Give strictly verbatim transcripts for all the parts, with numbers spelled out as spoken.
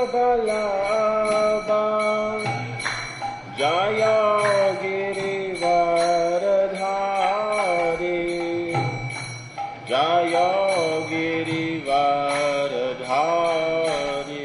Vallabha Jaya Girivaradhari Jaya Girivaradhari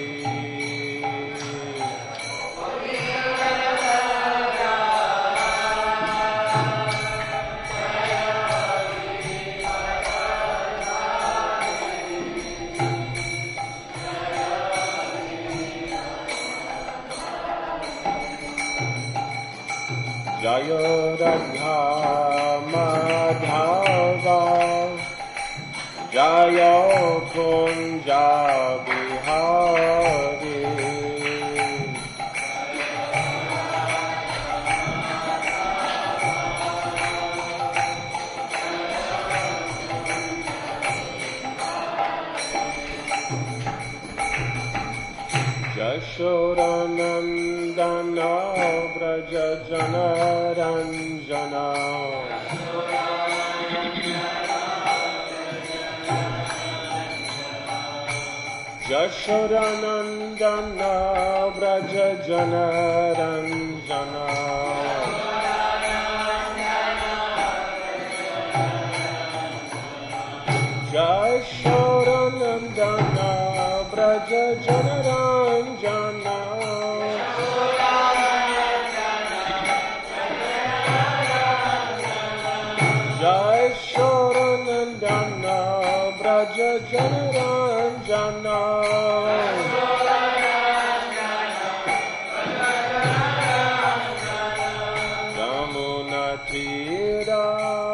Jaya Radha Madhava Jaya Kunja Bihari Yashodanandana Vraja Janaranjana Yashodanandana Vraja Janaranjana Yashodanandana Vraja Janaranjana Yashodanandana Vraja Janaranjana Yamuna Tira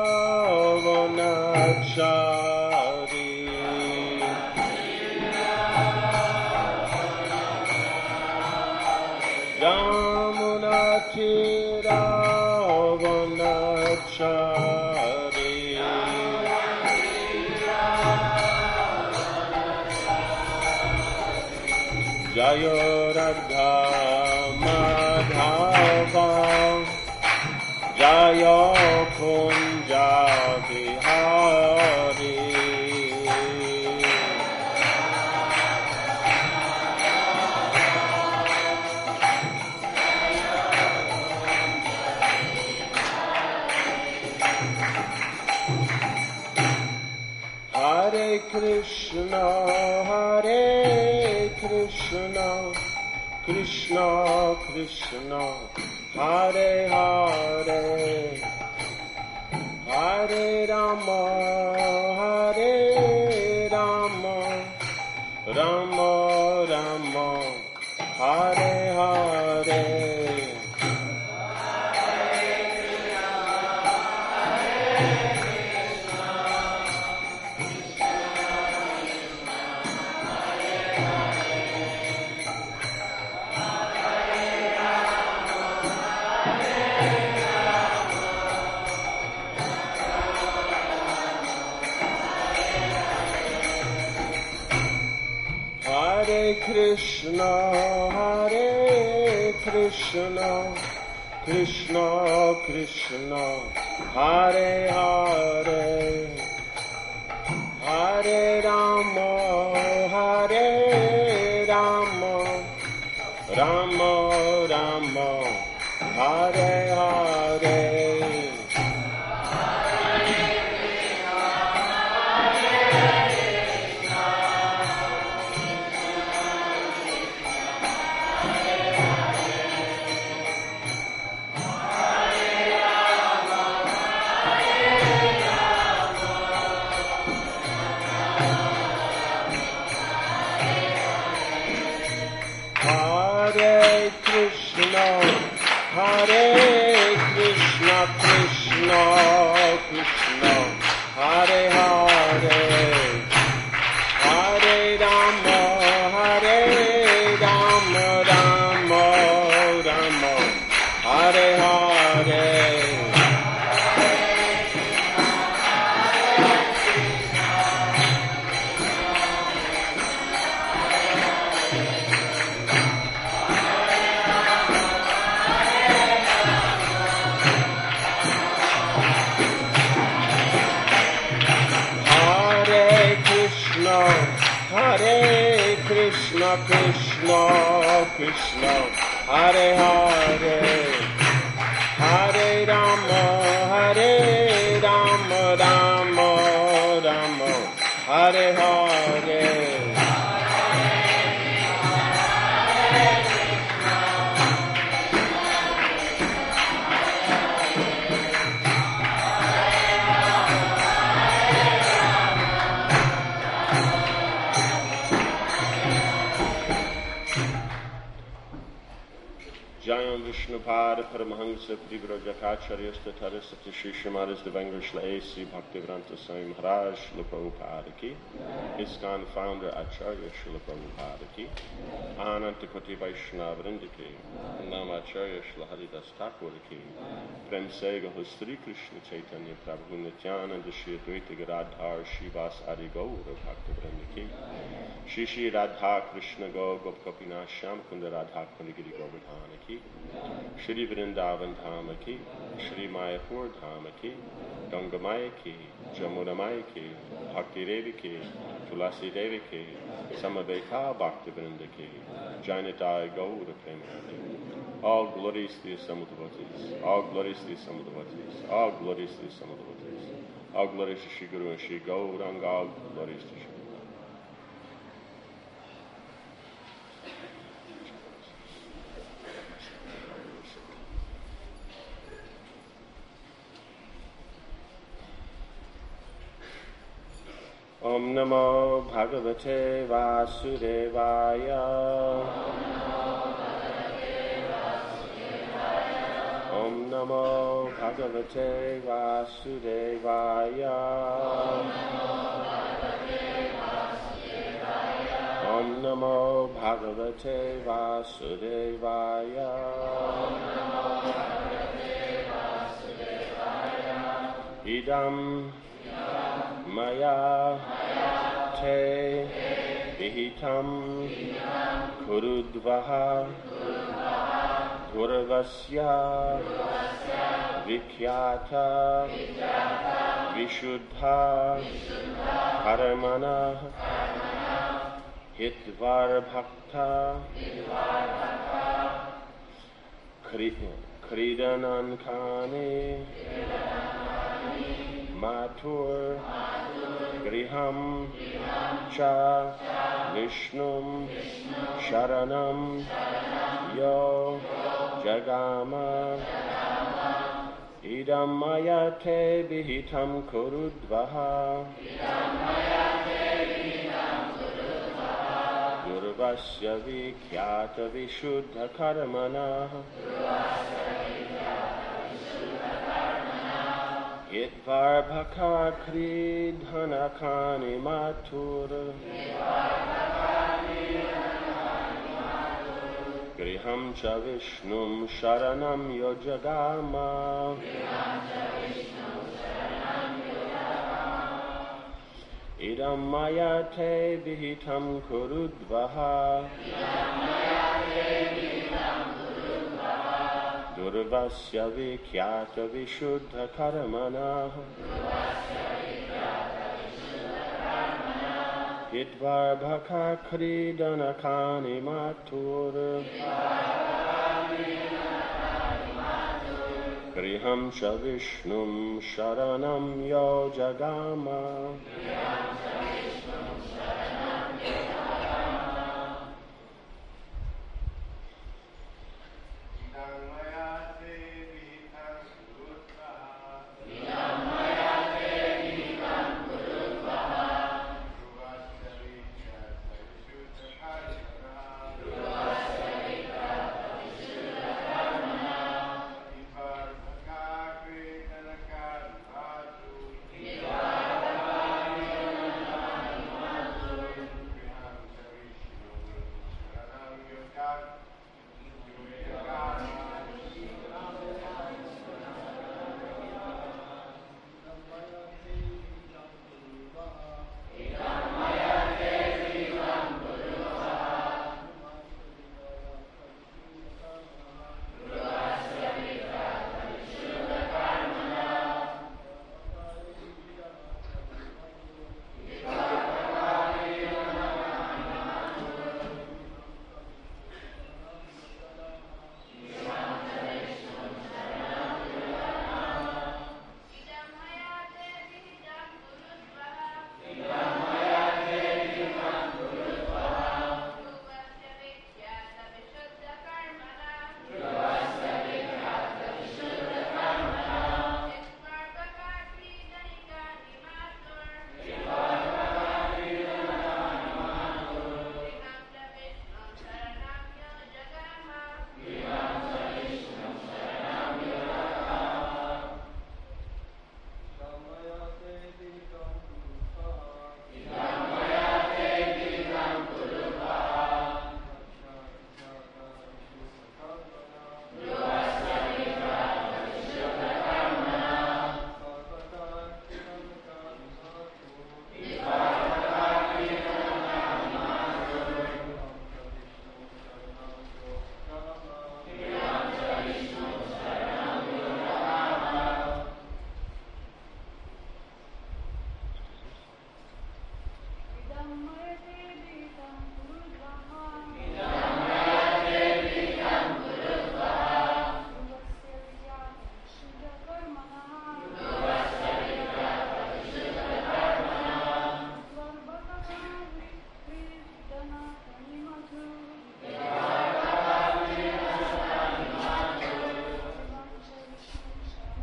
Vanachari Yamuna Tira Vanachari Jaya Radha Madhava Jaya Kunja Bihari Hare Krishna, Hare Krishna, Krishna Krishna, Hare Hare, Hare Rama, Hare Rama, Rama Rama, Hare Hare. Hare Krishna, Hare Krishna, Krishna Krishna, Hare Hare, Hare Rama, Hare Rama, Rama Rama, Hare Hare. Hare Krishna, Hare Krishna, Krishna Krishna, Hare Hare, Hare Rama, Hare Rama, Rama Rama, Hare Hare. Hare Krishna, Krishna Krishna Krishna Hare Hare Hare Rama Hare Rama Rama Rama Hare Hare Jayam Vishnupada Paramahansa Privrajacharya Statarasati Shri Srimadas Devangrisla A C Bhaktivedanta Swami Maharaj Srila Prabhupada Ki, ISKCON founder Acharya Srila Prabhupada Ki, Ananta Koti Vaishnavrinda Ki, Namacharya Srila Haridas Thakur Ki, Prem Se Gaho Sri Krishna Chaitanya Prabhu Nityananda Shri Advaita Gadadhar Shivas Adi Gaura Bhaktivedanta Ki, Shri Shri Radha Krishna Go Gopkapina Shyam Kunda Radha Kundigiri Govardhana Ki, Shri Vrindavan Dhama Ki, Shri Mayapur Dhama Ki, Gangamaya Ki, Jamuna Maya Ki, Bhakti Devi Ki, Tulasi Devi Ki, Samaveka Bhakti Vrinda Ki, Jainatai Gaura Premanandi. All glories to the assembled devotees, all glories to the assembled devotees, all glories to the assembled devotees, all glories to Shri Guru and Shri Gauranga, all glories to Shri Om Namo Bhagavate Vasudevaya. Om Namo Bhagavate Vasudevaya. Om Namo Bhagavate Vasudevaya. Idam Maya Te Vihitam Kurudvaha Gurvasya Vikyata Vishuddha Paramana Hitvar Bhakta Kridanankane Matur Griham Cha Vishnum Sharanam Yo Jagama Idam Mayate Vihitam Kurudvaha Gurvasya Vikyata Vishuddha Karamana Itvar Bhaka Kridhanakani Matur Griham Cha Vishnum Sharanam Yojagama Idam Mayate Vihitam Kurudvaha Durvasya Vikyata Vishuddha Karamana Hitvar Bhaka Kridanakani Matur Griham Cha Vishnum Sharanam Yojagama